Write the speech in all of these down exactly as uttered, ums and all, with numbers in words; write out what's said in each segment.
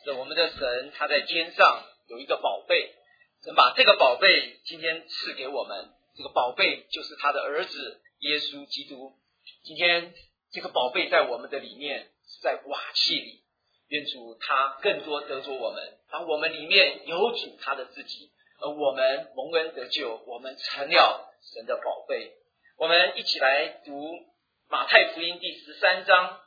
是我们的神，他在天上有一个宝贝，神把这个宝贝今天赐给我们，这个宝贝就是他的儿子耶稣基督。今天这个宝贝在我们的里面，是在瓦器里，愿主他更多得着我们，当我们里面有主他的自己，而我们蒙恩得救，我们成了神的宝贝。我们一起来读马太福音第十三章。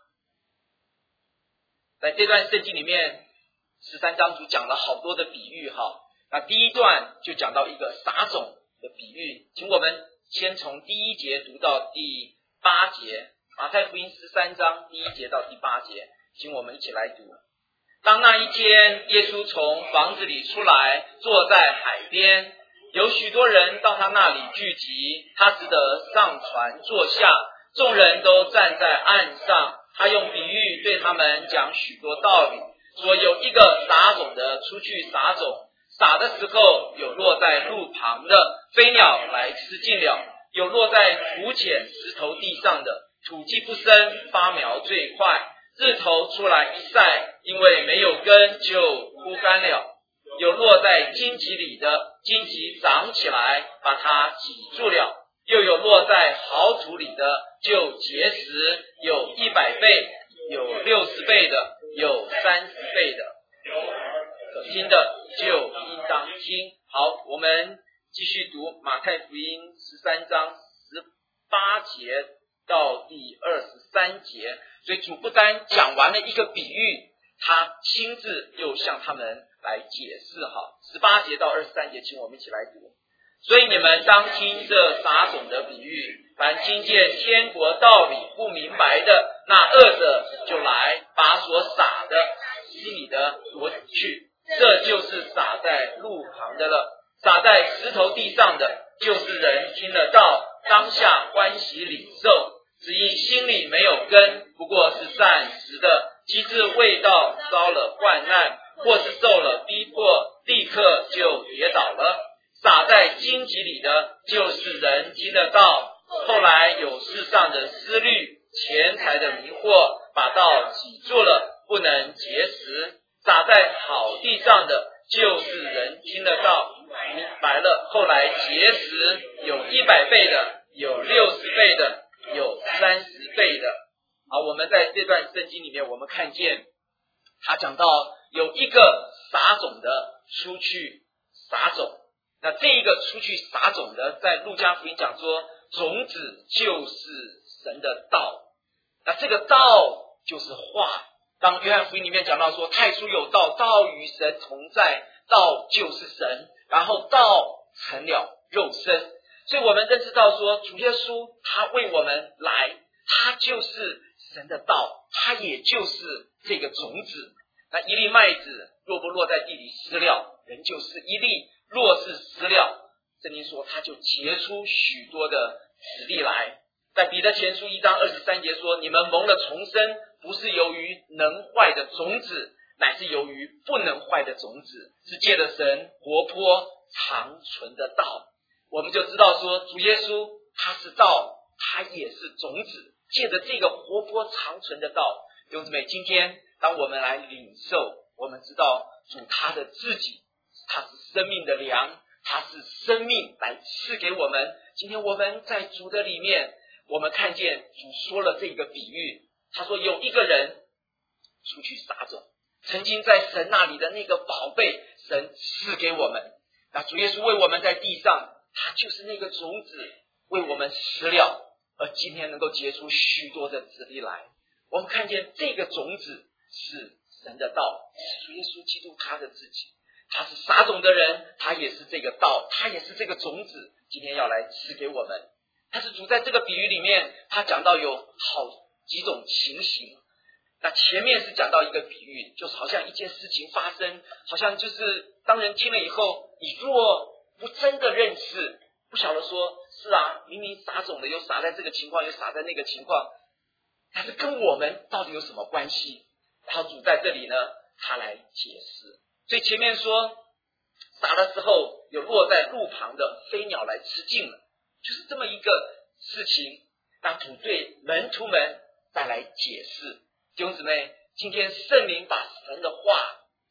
在这段圣经里面，十三章主讲了好多的比喻哈。那第一段就讲到一个撒种的比喻，请我们先从第一节读到第八节。马太福音十三章第一节到第八节，请我们一起来读。当那一天，耶稣从房子里出来，坐在海边，有许多人到他那里聚集，他只得上船坐下，众人都站在岸上。他用比喻对他们讲许多道理，说有一个撒种的出去撒种，撒的时候有落在路旁的，飞鸟来吃尽了；有落在土浅石头地上的，土气不生，发苗最快，日头出来一晒，因为没有根就枯干了；有落在荆棘里的，荆棘长起来把它挤住了；又有落在好土里的，就结实，有一百倍，有六十倍的，有三十倍的。可听的就应当听。好，我们继续读马太福音十三章十八节到第二十三节。所以主不单讲完了一个比喻，他亲自又向他们来解释。好，十八节到二十三节，请我们一起来读。所以你们当听这撒种的比喻，凡听见天国道理不明白的，那恶者就来把所撒的心里的夺去，这就是撒在路旁的了。撒在石头地上的，就是人听了道，当下欢喜领受，只因心里没有根，不过是暂时的，及至未到遭了患难，或是受了逼迫，立刻就跌倒了。撒在荆棘里的，就是人听得到，后来有世上的思虑、钱财的迷惑，把道挤住了，不能结实。撒在好地上的，就是人听得到，明白了，后来结实，有一百倍的，有六十倍的，有三十倍的。好，我们在这段圣经里面，我们看见他讲到有一个撒种的出去撒种。那这一个出去撒种的，在路加福音讲说，种子就是神的道。那这个道就是话。当约翰福音里面讲到说，太初有道，道与神同在，道就是神，然后道成了肉身。所以我们认识到说，主耶稣他为我们来，他就是神的道，他也就是这个种子。那一粒麦子若不落在地里湿了，人就是一粒；若是湿了，圣经说他就结出许多的子粒来。在彼得前书一章二十三节说，你们蒙了重生，不是由于能坏的种子，乃是由于不能坏的种子，是借着神活泼长存的道。我们就知道说，主耶稣他是道，他也是种子，借着这个活泼长存的道。弟兄姊妹，今天当我们来领受，我们知道主他的自己，他是生命的粮，他是生命来赐给我们。今天我们在主的里面，我们看见主说了这个比喻，他说有一个人出去撒种，曾经在神那里的那个宝贝，神赐给我们。那主耶稣为我们在地上，他就是那个种子，为我们施了，而今天能够结出许多的子粒来。我们看见这个种子是神的道，是主耶稣基督他的自己。他是撒种的人，他也是这个道，他也是这个种子，今天要来赐给我们。但是主在这个比喻里面，他讲到有好几种情形。那前面是讲到一个比喻，就是好像一件事情发生，好像就是当人听了以后，你若不真的认识，不晓得说是啊，明明撒种的又撒在这个情况，又撒在那个情况，但是跟我们到底有什么关系？然后主在这里呢，他来解释。所以前面说撒的时候有落在路旁的，飞鸟来吃尽了，就是这么一个事情。那主对门徒们再来解释。弟兄姊妹，今天圣灵把神的话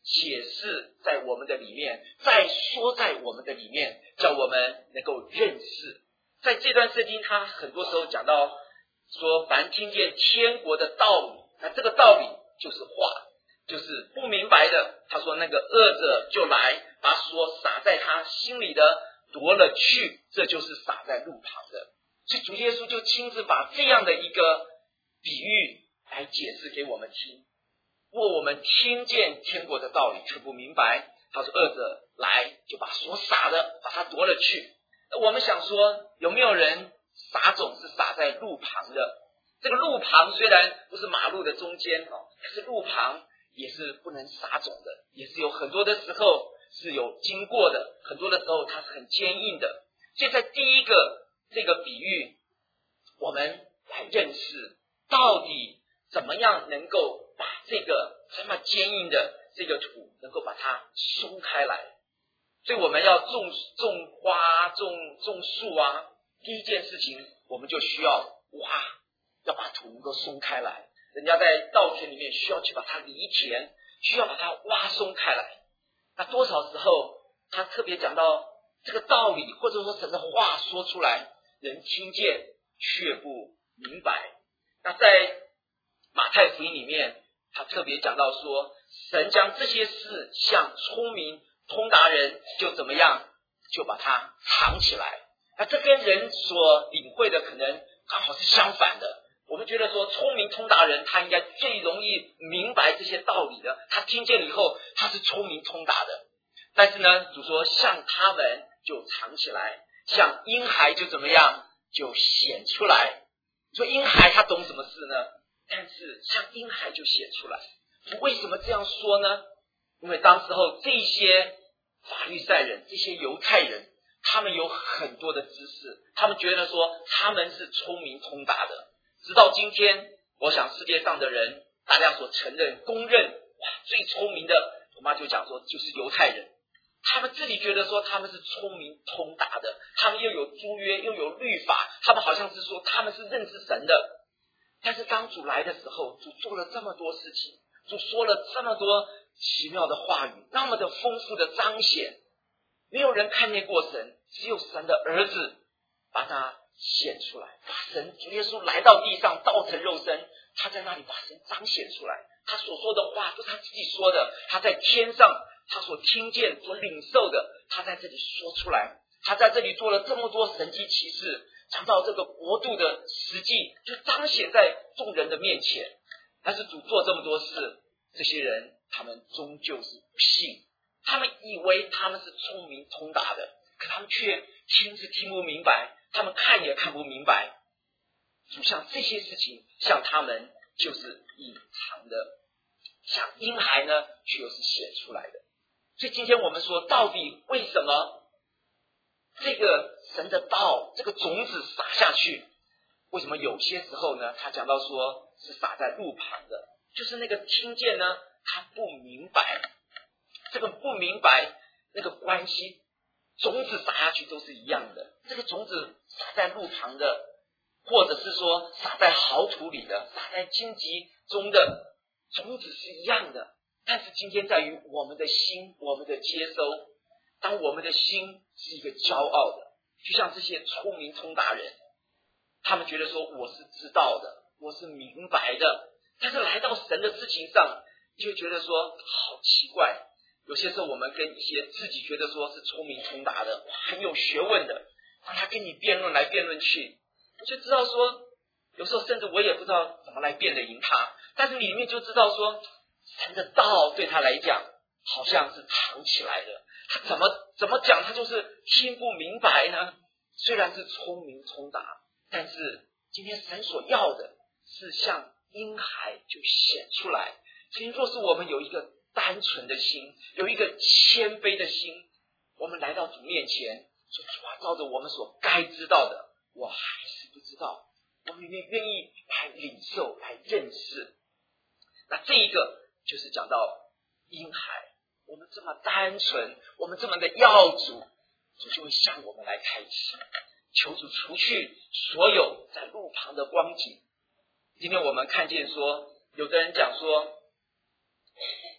解释在我们的里面，再说在我们的里面，叫我们能够认识。在这段圣经他很多时候讲到说，凡听见天国的道理，那这个道理就是话，就是不明白的，他说那个恶者就来把所撒在他心里的夺了去，这就是撒在路旁的。所以主耶稣就亲自把这样的一个比喻来解释给我们听。若我们听见天国的道理却不明白，他说恶者来就把所撒的把它夺了去。我们想说，有没有人撒种是撒在路旁的？这个路旁虽然不是马路的中间，但是路旁也是不能撒种的，也是有很多的时候是有经过的，很多的时候它是很坚硬的。所以在第一个这个比喻，我们来认识到底怎么样能够把这个这么坚硬的这个土能够把它松开来。所以我们要种种花种种树啊，第一件事情我们就需要挖，要把土能够松开来。人家在稻田里面需要去把它犁田，需要把它挖松开来。那多少时候他特别讲到这个道理，或者说神的话说出来，人听见却不明白。那在马太福音里面，他特别讲到说，神将这些事向聪明通达人就怎么样，就把它藏起来。那这跟人所领会的可能刚好是相反的。我们觉得说聪明通达人他应该最容易明白这些道理的，他听见了以后他是聪明通达的。但是呢，主说像他们就藏起来，像婴孩就怎么样，就显出来。你说婴孩他懂什么事呢？但是像婴孩就显出来。为什么这样说呢？因为当时候这些法利赛人，这些犹太人，他们有很多的知识，他们觉得说他们是聪明通达的。直到今天，我想世界上的人大家所承认公认，哇，最聪明的，我妈就讲说就是犹太人。他们自己觉得说他们是聪明通达的，他们又有诸约又有律法，他们好像是说他们是认识神的。但是当主来的时候，主做了这么多事情，主说了这么多奇妙的话语，那么的丰富的彰显，没有人看见过神，只有神的儿子把他显出来，把神主耶稣来到地上道成肉身，他在那里把神彰显出来。他所说的话都是他自己说的，他在天上他所听见所领受的，他在这里说出来。他在这里做了这么多神迹奇事，讲到这个国度的实际就彰显在众人的面前。但是主做这么多事，这些人他们终究是不信，他们以为他们是聪明通达的，可他们却听是听不明白，他们看也看不明白。主像这些事情像他们就是隐藏的，像婴孩呢却又是显出来的。所以今天我们说，到底为什么这个神的道这个种子撒下去，为什么有些时候呢他讲到说是撒在路旁的，就是那个听见呢他不明白，这个不明白那个关系，种子撒下去都是一样的。这个种子撒在路旁的，或者是说撒在好土里的，撒在荆棘中的，种子是一样的。但是今天在于我们的心，我们的接收。当我们的心是一个骄傲的，就像这些聪明通达人，他们觉得说我是知道的，我是明白的，但是来到神的事情上，就会觉得说好奇怪。有些时候我们跟一些自己觉得说是聪明通达的，很有学问的，当他跟你辩论来辩论去，你就知道说，有时候甚至我也不知道怎么来辩得赢他，但是里面就知道说神的道对他来讲好像是藏起来的，他怎么怎么讲他就是听不明白呢？虽然是聪明通达，但是今天神所要的是像婴孩就显出来。所以若是我们有一个单纯的心，有一个谦卑的心，我们来到主面前说，主啊，照着我们所该知道的，我还是不知道，我们愿愿意来领受来认识。那这一个就是讲到婴孩，我们这么单纯，我们这么的要主，主就会向我们来开启，求主除去所有在路旁的光景。今天我们看见说，有的人讲说，什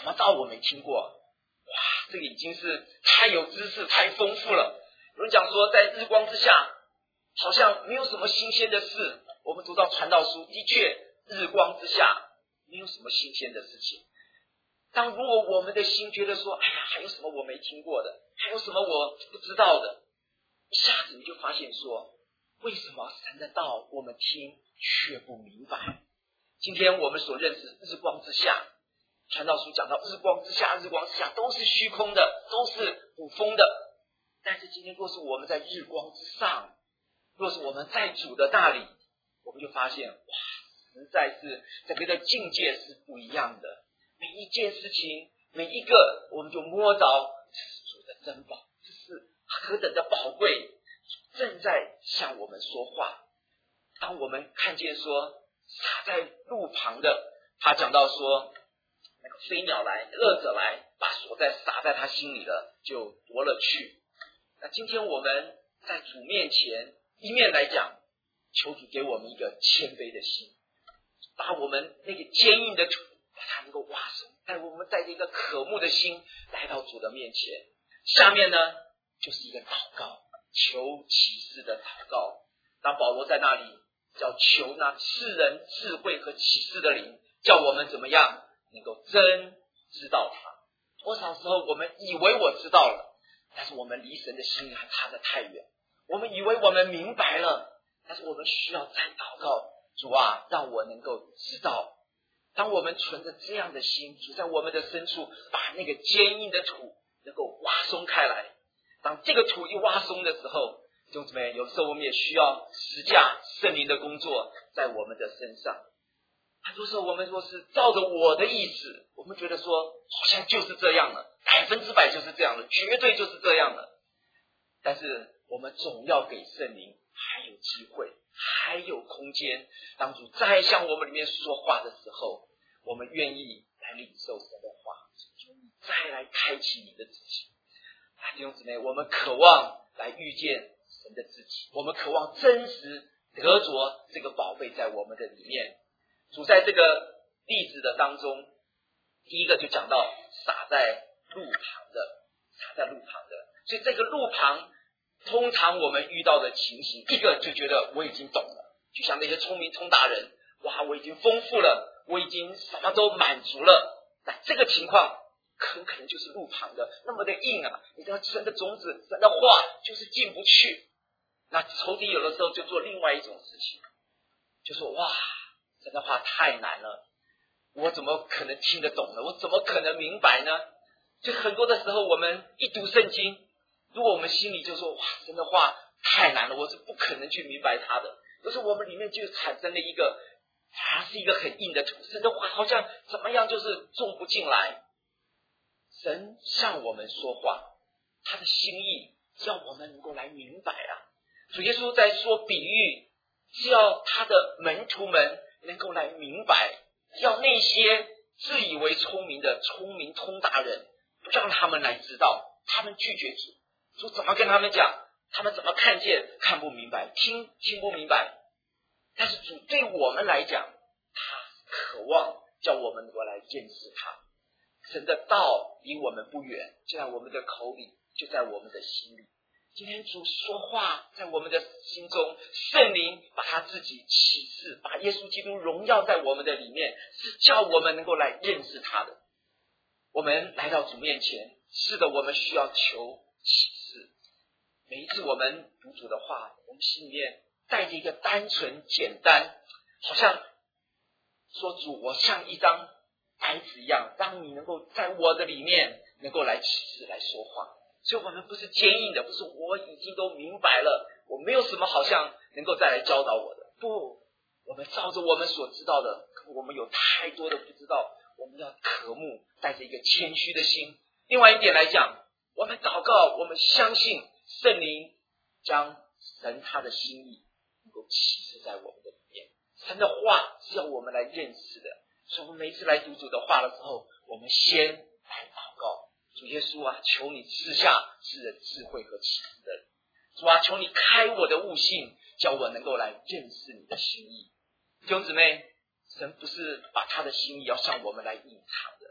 么道我没听过？哇，这个已经是太有知识太丰富了。有人讲说在日光之下好像没有什么新鲜的事，我们读到传道书，的确日光之下没有什么新鲜的事情。当如果我们的心觉得说，哎呀，还有什么我没听过的，还有什么我不知道的，一下子你就发现说，为什么神的道我们听却不明白？今天我们所认识日光之下，传道书讲到日光之下，日光之下都是虚空的，都是捕风的。但是今天若是我们在日光之上，若是我们在主的那里，我们就发现，哇，实在是整个的境界是不一样的。每一件事情，每一个我们就摸着这是主的珍宝，这是何等的宝贵，正在向我们说话。当我们看见说撒在路旁的，他讲到说那个飞鸟来，恶者来，把所在撒在他心里的就夺了去。那今天我们在主面前，一面来讲，求主给我们一个谦卑的心，把我们那个坚硬的土把它能够挖松，带我们带着一个渴慕的心来到主的面前。下面呢就是一个祷告，求启示的祷告。当保罗在那里叫求那世人智慧和启示的灵，叫我们怎么样能够真知道他。多少时候我们以为我知道了，但是我们离神的心还差得太远。我们以为我们明白了，但是我们需要再祷告，主啊，让我能够知道。当我们存着这样的心，主在我们的深处把那个坚硬的土能够挖松开来。当这个土一挖松的时候，弟兄姊妹，有时候我们也需要实价圣灵的工作在我们的身上。很多时候我们说是照着我的意思，我们觉得说好像就是这样了，百分之百就是这样了，绝对就是这样了。但是我们总要给圣灵还有机会，还有空间。当主再向我们里面说话的时候，我们愿意来领受神的话，主你再来开启你的自己。啊，弟兄姊妹，我们渴望来遇见神的自己，我们渴望真实得着这个宝贝在我们的里面。主在这个例子的当中，第一个就讲到撒在路旁的，撒在路旁的。所以这个路旁通常我们遇到的情形，一个就觉得我已经懂了，就像那些聪明通达人，哇，我已经丰富了，我已经什么都满足了。那这个情况很可能就是路旁的，那么的硬啊，你知道神的种子，神的话就是进不去。那仇敌有的时候就做另外一种事情，就说哇，神的话太难了，我怎么可能听得懂呢？我怎么可能明白呢？就很多的时候我们一读圣经，如果我们心里就说哇，神的话太难了，我是不可能去明白它的，有时候我们里面就产生了一个反而是一个很硬的土，神的话好像怎么样就是种不进来。神向我们说话，他的心意要我们能够来明白啊。主耶稣在说比喻，是要他的门徒们能够来明白，要那些自以为聪明的聪明通达人，不让他们来知道，他们拒绝主。主怎么跟他们讲，他们怎么看见看不明白，听听不明白。但是主对我们来讲，他渴望叫我们能够来认识他。神的道离我们不远，就在我们的口里，就在我们的心里。今天主说话在我们的心中，圣灵把他自己启示，把耶稣基督荣耀在我们的里面，是叫我们能够来认识他的。我们来到主面前，是的，我们需要求启示。每一次我们读主的话，我们心里面带着一个单纯简单，好像说主，我像一张白纸一样，让你能够在我的里面能够来启示来说话。所以我们不是坚硬的，不是我已经都明白了，我没有什么好像能够再来教导我的。不，我们照着我们所知道的，我们有太多的不知道，我们要渴慕，带着一个谦虚的心。另外一点来讲，我们祷告，我们相信圣灵将神他的心意能够启示在我们的里面。神的话是要我们来认识的，所以我们每次来读主的话的时候，我们先来祷告，主耶稣啊，求你赐下赐人智慧和启示的人。主啊，求你开我的悟性，叫我能够来认识你的心意。弟兄姊妹，神不是把他的心意要向我们来隐藏的，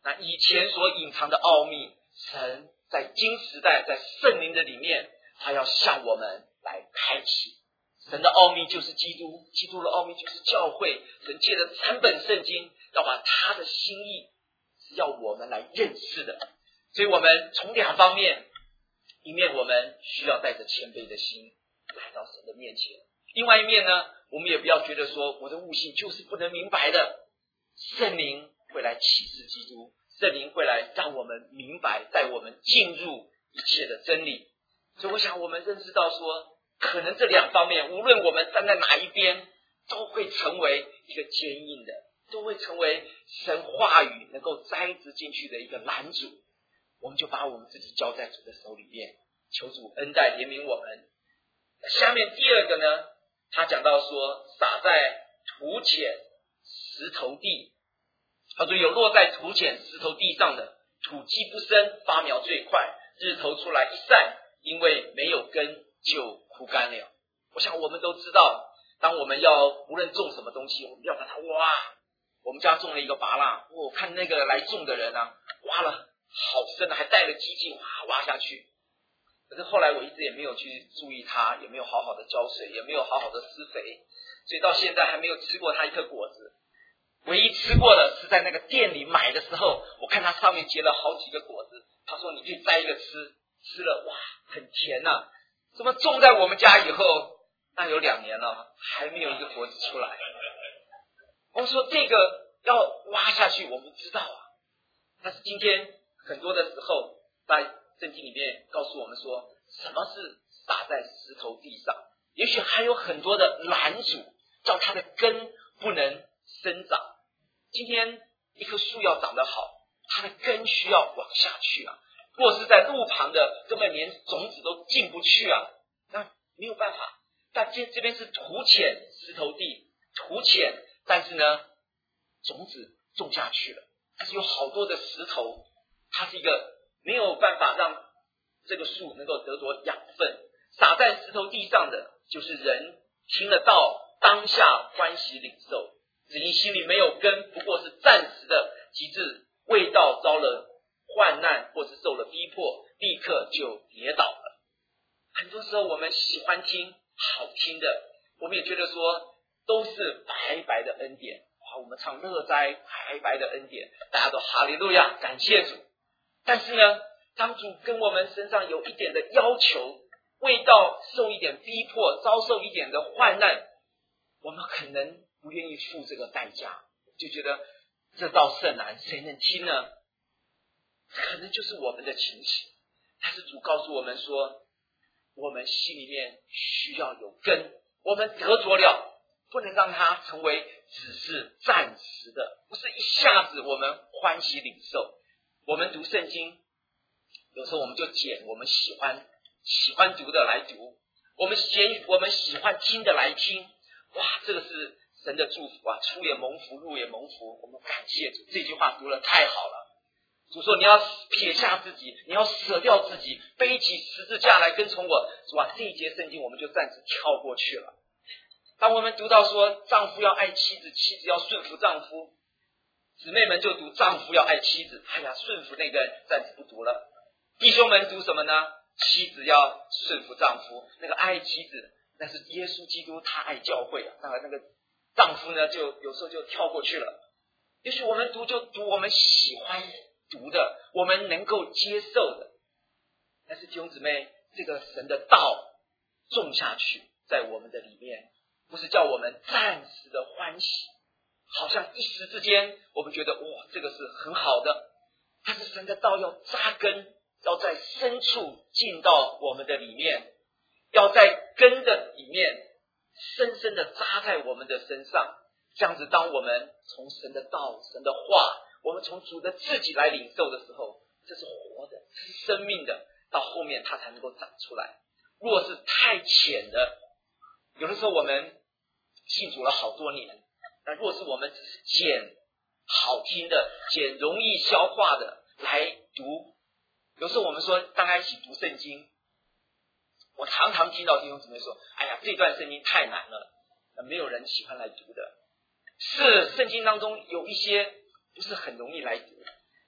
那以前所隐藏的奥秘，神在今时代在圣灵的里面，他要向我们来开启。神的奥秘就是基督，基督的奥秘就是教会。神借着三本圣经，要把他的心意是要我们来认识的。所以我们从两方面，一面我们需要带着谦卑的心来到神的面前，另外一面呢，我们也不要觉得说我的悟性就是不能明白的，圣灵会来启示基督，圣灵会来让我们明白，带我们进入一切的真理。所以我想我们认识到说，可能这两方面，无论我们站在哪一边，都会成为一个坚硬的，都会成为神话语能够栽植进去的一个拦阻。我们就把我们自己交在主的手里面，求主恩待怜悯我们。下面第二个呢，他讲到说，撒在土浅石头地，他说有落在土浅石头地上的，土基不深，发苗最快，日头出来一晒，因为没有根就枯干了。我想我们都知道，当我们要无论种什么东西，我们要把它挖。我们家种了一个芭乐，我看那个来种的人啊，挖了好深的，还带了机器哇挖下去。可是后来我一直也没有去注意它，也没有好好的浇水，也没有好好的施肥，所以到现在还没有吃过它一颗果子。唯一吃过的是在那个店里买的时候，我看它上面结了好几个果子，他说你可以摘一个吃，吃了哇很甜啊。怎么种在我们家以后，那有两年了，还没有一个果子出来。我说这个要挖下去，我们知道啊。但是今天很多的时候，在圣经里面告诉我们说，什么是撒在石头地上？也许还有很多的拦阻，叫它的根不能生长。今天一棵树要长得好，它的根需要往下去啊。若是在路旁的，根本连种子都进不去啊，那没有办法。但这这边是土浅石头地，土浅，但是呢，种子种下去了，但是有好多的石头，它是一个没有办法让这个树能够得着养分。撒在石头地上的，就是人听了道，当下欢喜领受，只因心里没有根，不过是暂时的，及至未到遭了患难或是受了逼迫，立刻就跌倒了。很多时候我们喜欢听好听的，我们也觉得说都是白白的恩典，哇，我们唱乐哉白白的恩典，大家都哈利路亚感谢主。但是呢，当主跟我们身上有一点的要求，未到受一点逼迫，遭受一点的患难，我们可能不愿意付这个代价，就觉得这道甚难，谁能听呢？可能就是我们的情形。但是主告诉我们说，我们心里面需要有根，我们得着了，不能让它成为只是暂时的，不是一下子我们欢喜领受。我们读圣经，有时候我们就捡我们喜欢喜欢读的来读，我们捡我们喜欢听的来听。哇，这个是神的祝福啊！出也蒙福，入也蒙福，我们感谢主。这句话读得太好了。主说你要撇下自己，你要舍掉自己，背起十字架来跟从我。是吧？这一节圣经我们就暂时跳过去了。当我们读到说丈夫要爱妻子，妻子要顺服丈夫，姊妹们就读丈夫要爱妻子，哎呀，顺服那个暂时不读了。弟兄们读什么呢？妻子要顺服丈夫，那个爱妻子那是耶稣基督，他爱教会啊。那那个丈夫呢，就有时候就跳过去了。也许我们读就读我们喜欢读的，我们能够接受的。但是弟兄姊妹，这个神的道种下去在我们的里面，不是叫我们暂时的欢喜，好像一时之间我们觉得哇，这个是很好的。但是神的道要扎根，要在深处进到我们的里面，要在根的里面深深的扎在我们的身上。这样子，当我们从神的道、神的话，我们从主的自己来领受的时候，这是活的，这是生命的，到后面它才能够长出来。若是太浅的，有的时候我们信主了好多年，那若是我们只是捡好听的、捡容易消化的来读，有时候我们说大家一起读圣经，我常常听到弟兄姊妹说，哎呀，这段圣经太难了，没有人喜欢来读的。是圣经当中有一些不是很容易来读，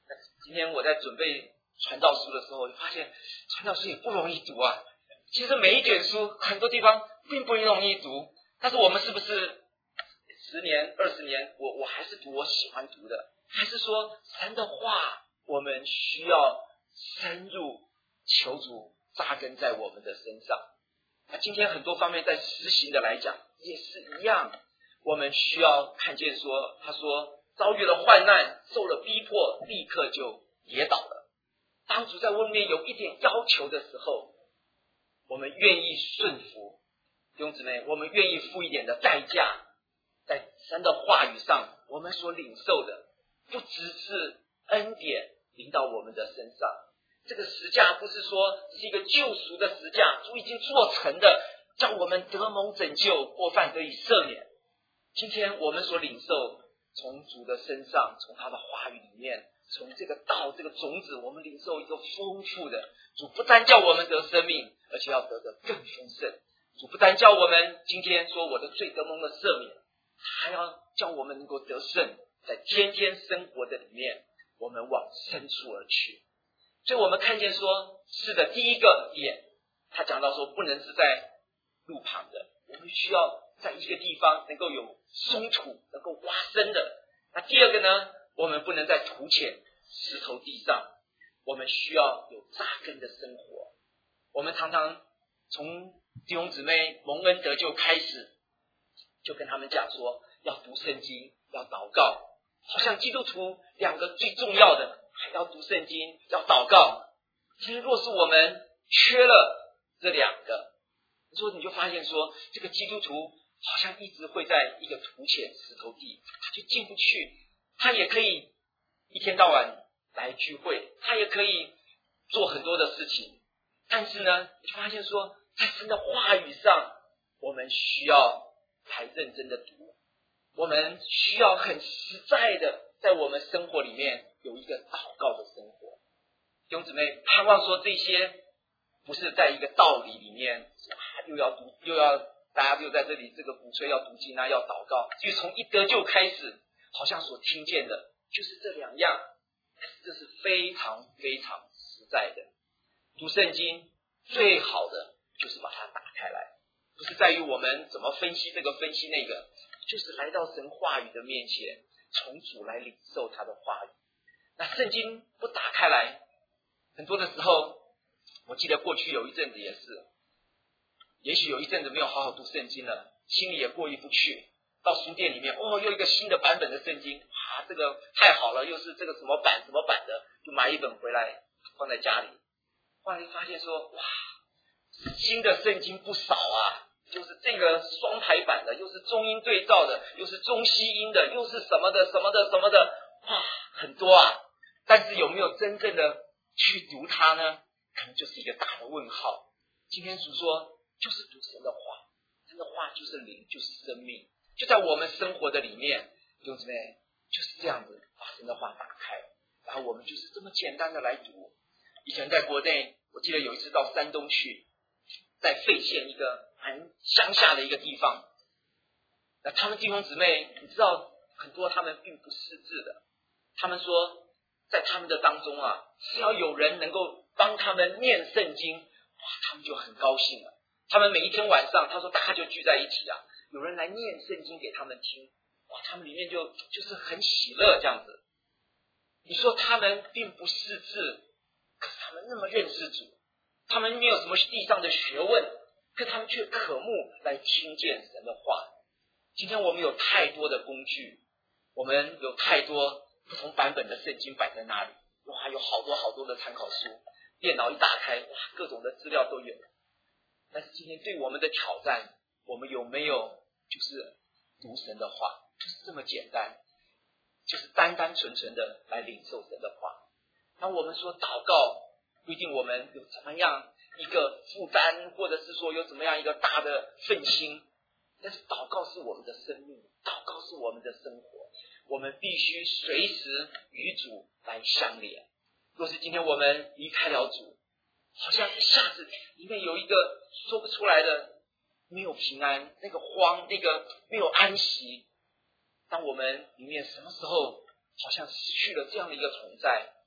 今天我在准备传道书的时候，发现传道书也不容易读啊。其实每一卷书很多地方并不容易读，但是我们是不是十年、二十年，我我还是读我喜欢读的？还是说神的话，我们需要深入求主扎根在我们的身上？那今天很多方面在实行的来讲也是一样，我们需要看见说，他说遭遇了患难，受了逼迫，立刻就跌倒了。当主在我们面有一点要求的时候，我们愿意顺服，弟兄姊妹，我们愿意付一点的代价，在神的话语上，我们所领受的不只是恩典临到我们的身上。这个十架不是说是一个救赎的十架，主已经做成的，叫我们得蒙拯救，过犯得以赦免。今天我们所领受，从主的身上，从他的话语里面，从这个道这个种子，我们领受一个丰富的。主不单叫我们得生命，而且要得的更丰盛。主不单叫我们今天说我的罪得蒙了赦免，还要叫我们能够得胜，在天天生活的里面，我们往深处而去。所以我们看见说，是的，第一个点他讲到说，不能是在路旁的，我们需要在一个地方能够有松土，能够挖深的。那第二个呢，我们不能在土浅石头地上，我们需要有扎根的生活。我们常常从弟兄姊妹蒙恩得救开始，就跟他们讲说，要读圣经，要祷告，好像基督徒两个最重要的，还要读圣经，要祷告。其实若是我们缺了这两个，所以你就发现说，这个基督徒好像一直会在一个土浅石头地，他就进不去。他也可以一天到晚来聚会，他也可以做很多的事情，但是呢，你就发现说，在神的话语上，我们需要才认真的读，我们需要很实在的在我们生活里面有一个祷告的生活。弟兄姊妹，盼望说这些不是在一个道理里面，啊、又要读又要大家就在这里这个鼓吹要读经啊，要祷告，就从一得救开始，好像所听见的就是这两样，但是这是非常非常实在的。读圣经最好的就是把它打开来，不是在于我们怎么分析这个分析那个，就是来到神话语的面前，从主来领受他的话语。那圣经不打开来，很多的时候，我记得过去有一阵子也是，也许有一阵子没有好好读圣经了，心里也过意不去，到书店里面，哦，又一个新的版本的圣经，啊，这个太好了，又是这个什么版什么版的，就买一本回来放在家里。后来发现说，哇，新的圣经不少啊，就是这个双排版的，又是中英对照的，又是中西音的，又是什么的什么的什么的，哇，很多啊。但是有没有真正的去读它呢？可能就是一个大的问号。今天主说，就是读神的话，神的话就是灵，就是生命，就在我们生活的里面，弟兄姊妹，就是这样子把神的话打开，然后我们就是这么简单的来读。以前在国内，我记得有一次到山东去，在费县一个很乡下的一个地方，那他们弟兄姊妹，你知道很多他们并不识字的，他们说在他们的当中啊，只要有人能够帮他们念圣经，哇，他们就很高兴了。他们每一天晚上，他说大家就聚在一起啊，有人来念圣经给他们听，哇，他们里面就就是很喜乐这样子。你说他们并不识字，可是他们那么认识主，他们没有什么地上的学问，可他们却渴慕来听见神的话。今天我们有太多的工具，我们有太多不同版本的圣经摆在那里，哇，有好多好多的参考书，电脑一打开，哇，各种的资料都有。但是今天对我们的挑战，我们有没有就是读神的话，就是这么简单，就是单单纯纯的来领受神的话。当我们说祷告，不一定我们有怎么样一个负担，或者是说有怎么样一个大的奋心，但是祷告是我们的生命，祷告是我们的生活，我们必须随时与主来相连。若是今天我们离开了主，好像一下子里面有一个说不出来的，没有平安，那个慌，那个没有安息。当我们里面什么时候好像失去了这样的一个存在，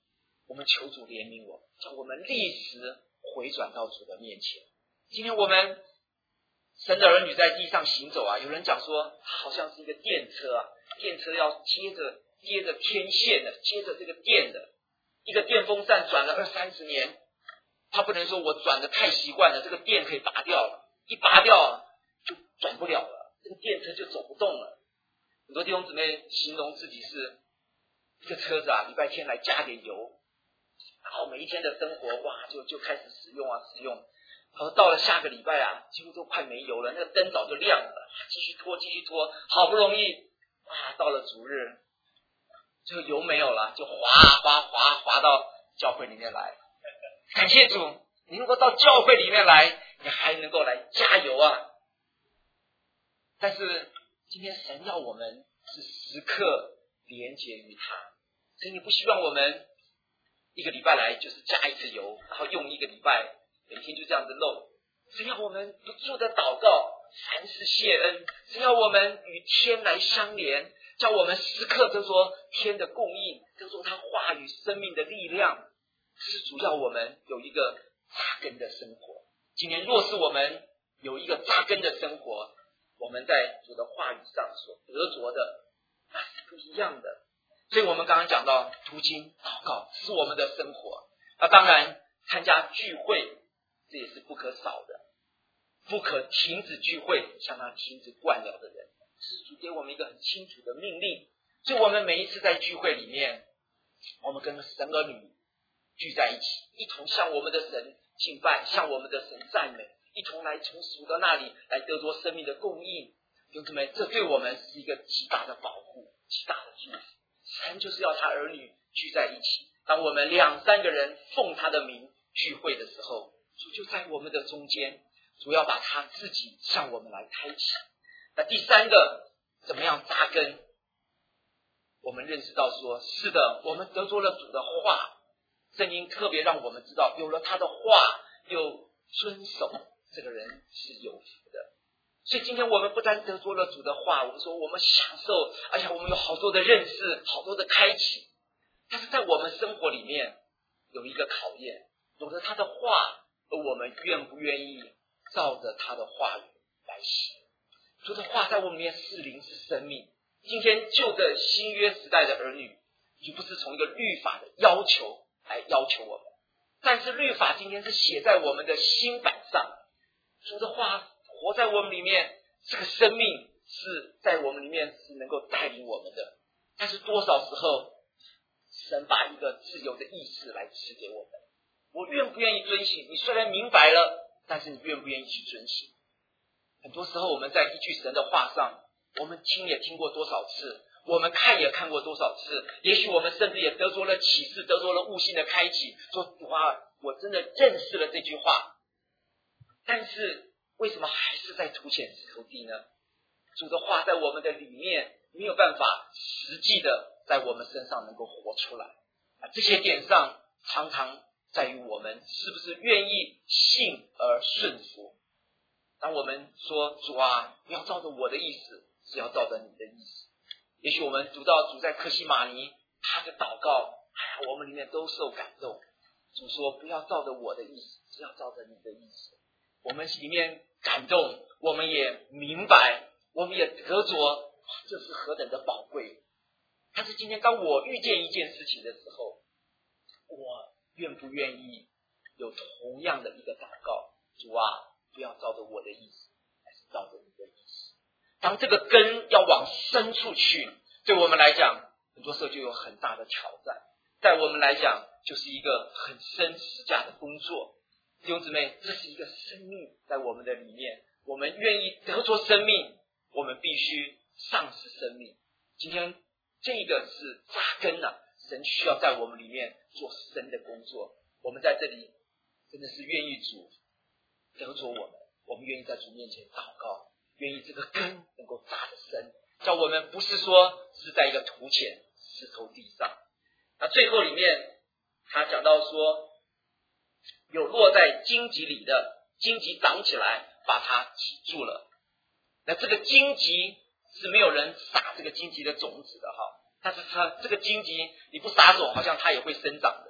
我们求主怜悯我们，叫我们立时回转到主的面前。今天我们神的儿女在地上行走啊，有人讲说它好像是一个电车啊，电车要接着接着天线的，接着这个电的，一个电风扇转了二三十年，它不能说我转的太习惯了，这个电可以拔掉了，一拔掉就转不了了，这个电车就走不动了。很多弟兄姊妹形容自己是这个车子啊，礼拜天来加点油，然后每一天的生活哇就就开始使用啊使用，然后到了下个礼拜啊，几乎都快没油了，那个灯早就亮了，继续拖继续拖，好不容易啊到了主日，这个油没有了，就滑滑滑滑到教会里面来。感谢主，你如果到教会里面来，你还能够来加油啊。但是今天神要我们是时刻连结于他，所以你不希望我们一个礼拜来就是加一次油，然后用一个礼拜每天就这样子漏。神要我们不住的祷告，凡事谢恩，神要我们与天来相连，叫我们时刻得着天的供应，得着他话语生命的力量。是主要我们有一个扎根的生活。今天若是我们有一个扎根的生活，我们在主的话语上所得着的那是不一样的。所以我们刚刚讲到读经祷告是我们的生活，那当然参加聚会这也是不可少的，不可停止聚会，像那停止惯了的人，是主给我们一个很清楚的命令。所以我们每一次在聚会里面，我们跟神儿女聚在一起，一同向我们的神敬拜，向我们的神赞美，一同来从主的那里来得着生命的供应。弟兄姊妹，这对我们是一个极大的保护，极大的祝福。神就是要他儿女聚在一起，当我们两三个人奉他的名聚会的时候，主就在我们的中间，主要把他自己向我们来开启。那第三个，怎么样扎根？我们认识到说，是的，我们得着了主的话，圣经特别让我们知道，有了他的话又遵守，这个人是有福的。所以今天我们不但得着了主的话，我们说我们享受，而且我们有好多的认识，好多的开启，但是在我们生活里面有一个考验，有了他的话，而我们愿不愿意照着他的话语来行。主的话在我们里面是灵是生命。今天旧的新约时代的儿女，就不是从一个律法的要求来要求我们，但是律法今天是写在我们的心板上，主的话活在我们里面，这个生命是在我们里面是能够带领我们的。但是多少时候神把一个自由的意识来赐给我们，我愿不愿意遵行？你虽然明白了，但是你愿不愿意去遵行？很多时候我们在一句神的话上，我们听也听过多少次，我们看也看过多少次，也许我们甚至也得着了启示，得着了悟性的开启，说哇，我真的认识了这句话。但是为什么还是在土浅石头地呢？主的话在我们的里面没有办法实际的在我们身上能够活出来啊，这些点上常常在于我们是不是愿意信而顺服。当我们说主啊，不要照着我的意思，是要照着你的意思。也许我们读到主在客西马尼他的祷告，哎呀，我们里面都受感动。主说不要照着我的意思，是要照着你的意思。我们里面感动，我们也明白，我们也得着，这是何等的宝贵。但是今天当我遇见一件事情的时候，我愿不愿意有同样的一个祷告，主啊，不要照着我的意思，还是照着你的意思。当这个根要往深处去，对我们来讲很多时候就有很大的挑战，在我们来讲就是一个很深实价的工作。弟兄姊妹，这是一个生命在我们的里面，我们愿意得着生命，我们必须丧失生命。今天这个是扎根了、啊、神需要在我们里面做深的工作。我们在这里真的是愿意主得着我们，我们愿意在主面前祷告，愿意这个根能够扎得深，叫我们不是说是在一个土浅石头地上。那最后里面他讲到说，有落在荆棘里的，荆棘长起来把它挤住了。那这个荆棘是没有人撒这个荆棘的种子的哈，但是它这个荆棘你不撒种好像它也会生长的。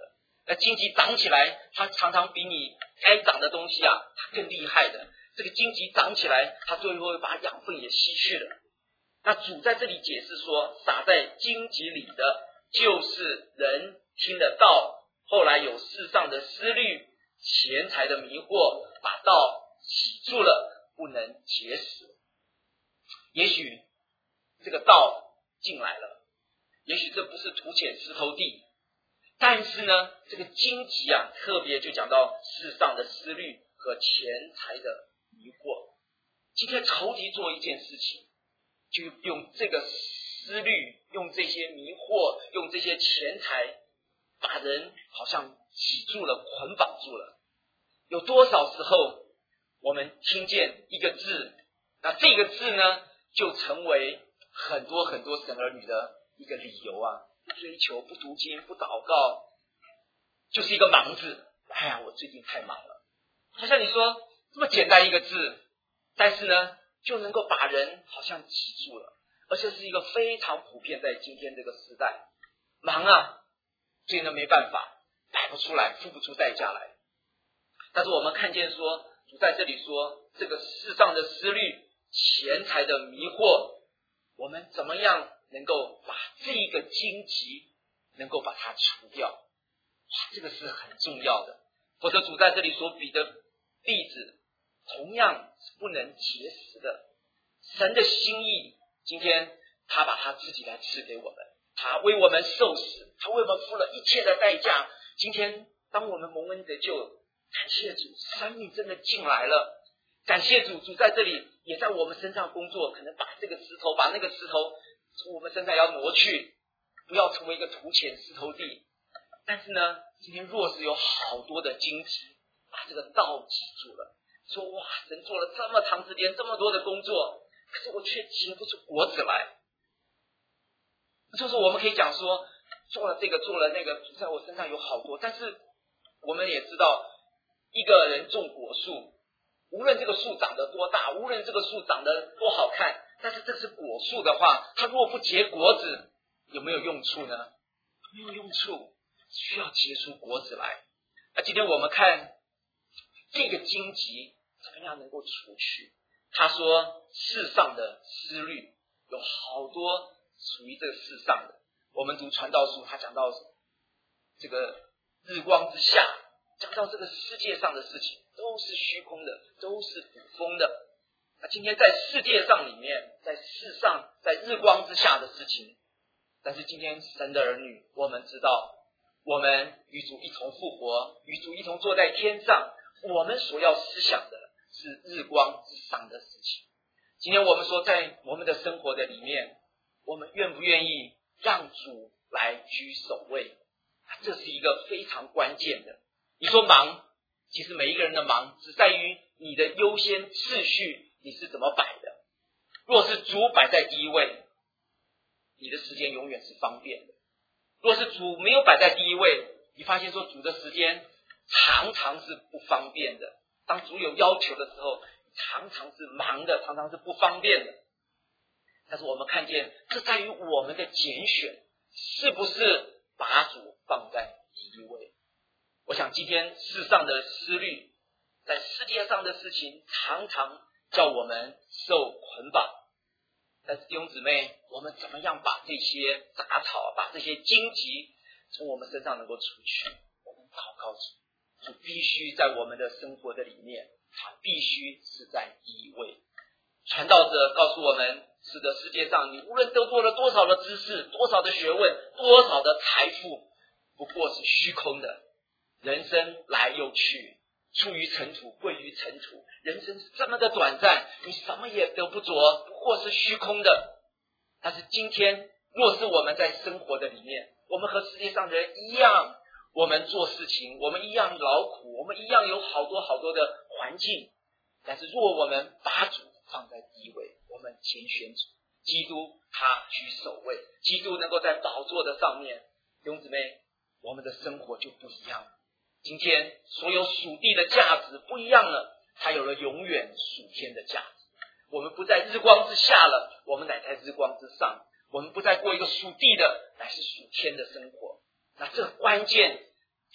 那荆棘长起来，它常常比你该长的东西啊，它更厉害的。这个荆棘长起来，它最后会把养分也吸去了。那主在这里解释说，撒在荆棘里的，就是人听得到，后来有世上的思虑、钱财的迷惑，把道洗住了，不能结实。也许这个道进来了，也许这不是土浅石头地，但是呢，这个荆棘啊，特别就讲到世上的思虑和钱财的迷惑。今天仇敌做一件事情，就用这个思虑，用这些迷惑，用这些钱财，把人好像挤住了，捆绑住了。有多少时候我们听见一个字，那这个字呢，就成为很多很多神儿女的一个理由啊，不追求，不读经，不祷告，就是一个忙字。哎呀，我最近太忙了。好像你说这么简单一个字，但是呢，就能够把人好像挤住了，而且是一个非常普遍在今天这个时代。忙啊，所以呢没办法，摆不出来，付不出代价来。但是我们看见说，主在这里说，这个世上的思虑、钱财的迷惑，我们怎么样能够把这个荆棘能够把它除掉？哇，这个是很重要的。否则主在这里所比的例子，同样是不能结实的。神的心意，今天他把他自己来赐给我们，他为我们受死，他为我们付了一切的代价。今天当我们蒙恩得救，感谢主，生命真的进来了。感谢主，主在这里也在我们身上工作，可能把这个石头，把那个石头从我们身上要挪去，不要成为一个土浅石头地。但是呢，今天若是有好多的荆棘把这个道挤住了，说哇，神做了这么长时间，这么多的工作，可是我却结不出果子来。就是我们可以讲说，做了这个做了那个，在我身上有好多，但是我们也知道，一个人种果树，无论这个树长得多大，无论这个树长得多好看，但是这是果树的话，它若不结果子，有没有用处呢？没有用处，需要结出果子来。那今天我们看这个荆棘怎么样能够除去？他说世上的思虑有好多属于这个世上的。我们读传道书，他讲到这个日光之下，讲到这个世界上的事情都是虚空的，都是捕风的。那今天在世界上里面，在世上，在日光之下的事情，但是今天神的儿女，我们知道，我们与主一同复活，与主一同坐在天上，我们所要思想的是日光之上的事情。今天我们说，在我们的生活的里面，我们愿不愿意让主来居首位？这是一个非常关键的。你说忙，其实每一个人的忙只在于你的优先次序你是怎么摆的。若是主摆在第一位，你的时间永远是方便的。若是主没有摆在第一位，你发现说主的时间常常是不方便的。当主有要求的时候，常常是忙的，常常是不方便的。但是我们看见，这在于我们的拣选是不是把主放在第一位。我想今天世上的思虑，在世界上的事情常常叫我们受捆绑。但是弟兄姊妹，我们怎么样把这些杂草，把这些荆棘从我们身上能够除去？我们祷告主，主必须在我们的生活的里面，他必须是在第一位。传道者告诉我们，是的，世界上你无论得过了多少的知识，多少的学问，多少的财富，不过是虚空的。人生来又去，出于尘土，归于尘土。人生是这么的短暂，你什么也得不着，不过是虚空的。但是今天，若是我们在生活的里面，我们和世界上的人一样，我们做事情，我们一样劳苦，我们一样有好多好多的环境。但是若我们把主放在第一位，我们拣选主，基督他居首位，基督能够在宝座的上面，弟兄姊妹，我们的生活就不一样了。今天所有属地的价值不一样了，才有了永远属天的价值。我们不在日光之下了，我们乃在日光之上。我们不再过一个属地的，乃是属天的生活。那这关键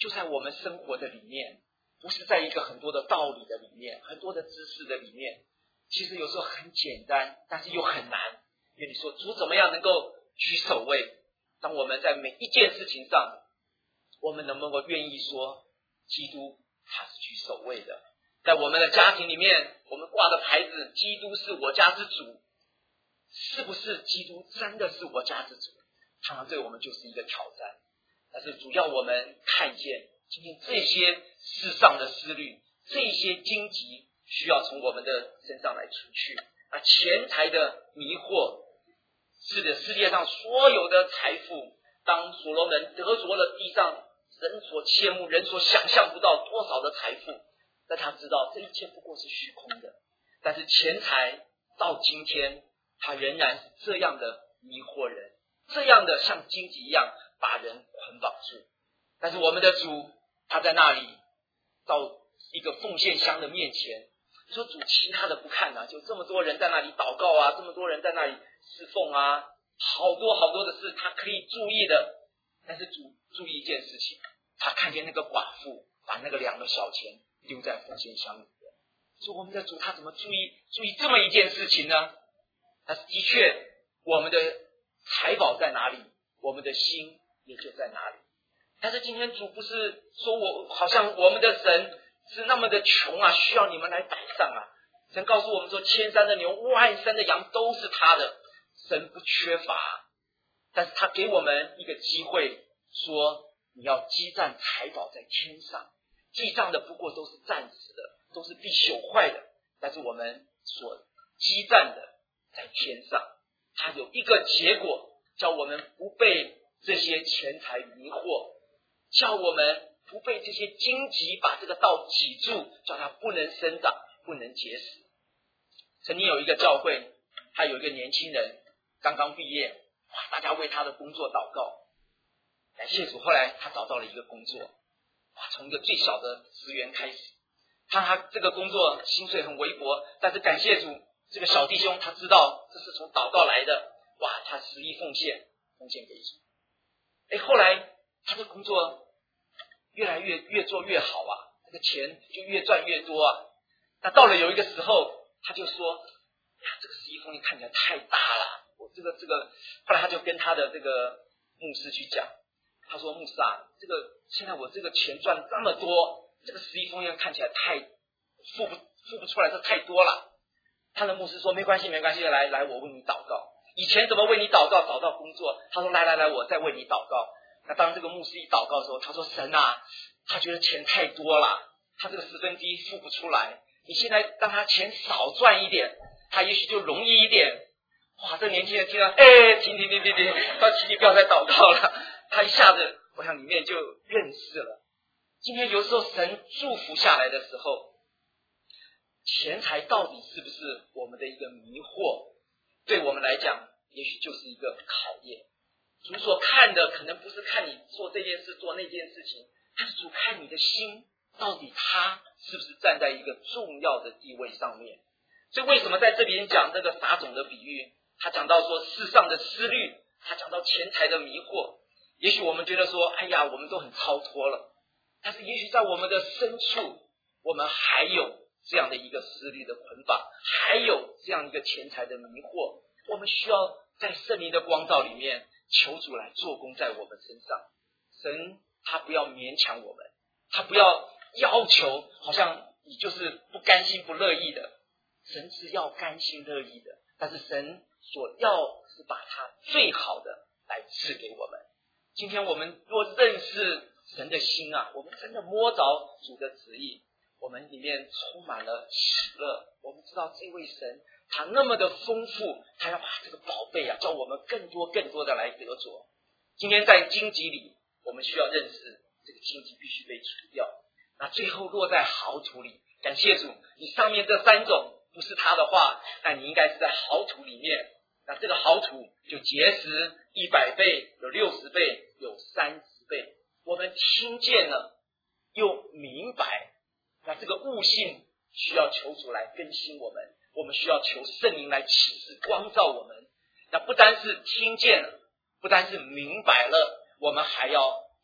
就在我们生活的里面，不是在一个很多的道理的里面，很多的知识的里面。其实有时候很简单，但是又很难。因为你说主怎么样能够居首位？当我们在每一件事情上，我们能不能够愿意说基督他是居首位的？在我们的家庭里面，我们挂的牌子基督是我家之主，是不是基督真的是我家之主？常常对我们就是一个挑战。但是主要我们看见今天这些世上的思虑，这些荆棘需要从我们的身上来除去。那钱财的迷惑，是的，世界上所有的财富，当所罗门得着了地上人所切慕、人所想象不到多少的财富，但他知道这一切不过是虚空的。但是钱财到今天，他仍然是这样的迷惑人，这样的像荆棘一样把人捆绑住。但是我们的主，他在那里到一个奉献箱的面前，说主其他的不看啊，就这么多人在那里祷告啊，这么多人在那里侍奉啊，好多好多的事他可以注意的。但是主注意一件事情，他看见那个寡妇把那个两个小钱丢在奉献箱里面，说我们的主他怎么注意注意这么一件事情呢？但是的确，我们的财宝在哪里，我们的心也就在哪里。但是今天主不是说我好像我们的神是那么的穷啊，需要你们来摆上啊。神告诉我们说，千山的牛万山的羊都是他的，神不缺乏。但是他给我们一个机会，说你要积攒财宝在天上，记账的不过都是暂时的，都是必朽坏的，但是我们所积攒的在天上，它有一个结果，叫我们不被这些钱财迷惑，叫我们不被这些荆棘把这个道挤住，叫它不能生长，不能结实。曾经有一个教会，还有一个年轻人刚刚毕业，哇，大家为他的工作祷告，感谢主，后来他找到了一个工作，哇，从一个最小的职员开始，他他这个工作薪水很微薄，但是感谢主，这个小弟兄他知道这是从祷告来的，哇，他实意奉献奉献给主。哎，后来他的工作越来越越做越好啊，这个钱就越赚越多啊。那到了有一个时候，他就说呀，这个实意奉献看起来太大了，我这个这个后来他就跟他的这个牧师去讲，他说牧师啊，这个现在我这个钱赚这么多，这个实意奉献看起来太付不付不出来，这太多了。他的牧师说没关系没关系，来来我为你祷告。以前怎么为你祷告找到工作，他说来来来我再为你祷告。那当这个牧师一祷告的时候，他说神啊，他觉得钱太多了，他这个十分之一付不出来，你现在让他钱少赚一点，他也许就容易一点。哇，这年轻人听了，哎，停停停停停，他请你不要再祷告了。他一下子我想里面就认识了，今天有时候神祝福下来的时候，钱财到底是不是我们的一个迷惑，对我们来讲也许就是一个考验。主所看的可能不是看你做这件事做那件事情，但是主看你的心，到底他是不是站在一个重要的地位上面。所以为什么在这边讲这个撒种的比喻，他讲到说世上的思虑，他讲到钱财的迷惑，也许我们觉得说哎呀我们都很超脱了，但是也许在我们的深处，我们还有这样的一个思虑的捆绑，还有这样一个钱财的迷惑，我们需要在圣灵的光照里面求主来做工在我们身上。神他不要勉强我们，他不要要求好像你就是不甘心不乐意的，神是要甘心乐意的，但是神所要是把他最好的来赐给我们。今天我们若认识神的心啊，我们真的摸着主的旨意，我们里面充满了喜乐。我们知道这位神他那么的丰富，他要把这个宝贝啊，叫我们更多更多的来得着。今天在荆棘里，我们需要认识这个荆棘必须被除掉，那最后落在好土里。感谢主，你上面这三种不是他的话，那你应该是在好土里面，那这个好土就结实一百倍，有六十倍，有三十倍。我们听见了又明白，那这个悟性需要求主来更新我们，我们需要求圣灵来启示光照我们。那不单是听见了，不单是明白了，我们还要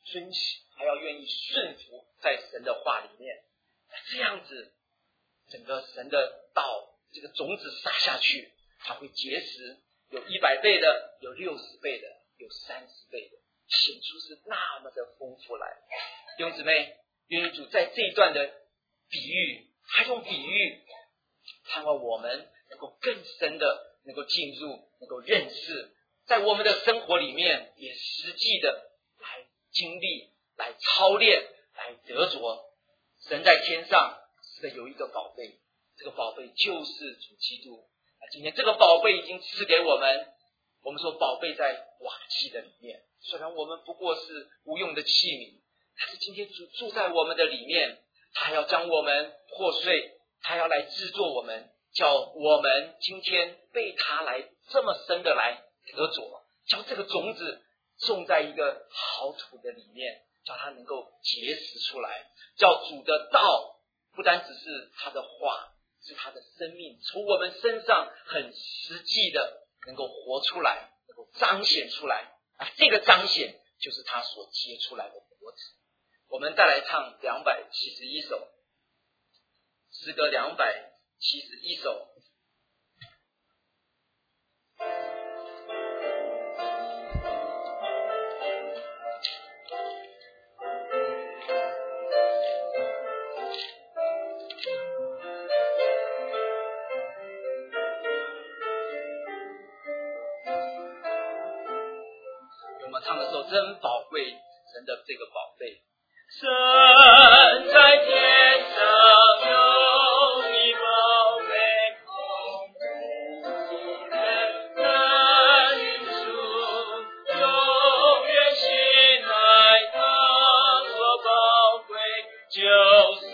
遵行，还要愿意顺服在神的话里面。这样子，整个神的道这个种子撒下去，它会结实，有一百倍的，有六十倍的，有三十倍的，显出是那么的丰富来。弟兄姊妹，愿主在这一段的比喻，他用比喻盼望我们能够更深的能够进入，能够认识，在我们的生活里面也实际的来经历，来操练，来得着。神在天上是的有一个宝贝，这个宝贝就是主基督。今天这个宝贝已经赐给我们，我们说宝贝在瓦器的里面，虽然我们不过是无用的器皿，但是今天主住在我们的里面，他要将我们破碎，他要来制作我们，叫我们今天被他来这么深的来得着，叫这个种子种在一个好土的里面，叫它能够结实出来，叫主的道不单只是他的话，是他的生命从我们身上很实际的能够活出来，能够彰显出来啊！这个彰显就是他所结出来的果子。我们再来唱两百七十一首诗歌，两百七十一首。我们唱的时候真宝贵，神的这个宝贝。 神在天上有你宝贝，神云处永远信赖他所宝贵，就是